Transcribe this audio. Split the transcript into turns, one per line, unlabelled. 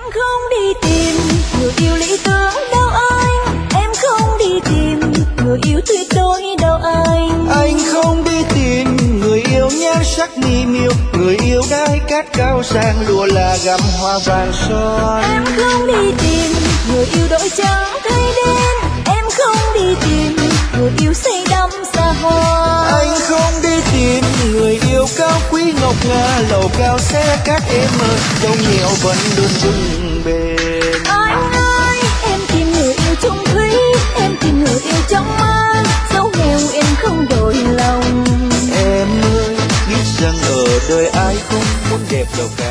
không đi tìm người yêu lý tưởng đâu anh, em không đi tìm người yêu tuyệt đối đâu anh.
Anh không đi tìm người yêu nhan sắc mỹ miều, người yêu đai cát cao sang lụa là gặm hoa vàng son.
Em không đi tìm người yêu đổi trắng thay đen, em không đi tìm người yêu say đắm xa hoa.
Anh không đi tìm người yêu cao quý ngọc ngà, lầu cao xe cát em ơi, dấu nhiều vẫn luôn vững bền.
Anh ơi, em tìm người yêu chung thủy, em tìm người yêu trong mơ, dấu nghèo em không đổi lòng.
Em ơi, biết rằng ở đời ai không muốn đẹp đâu cả.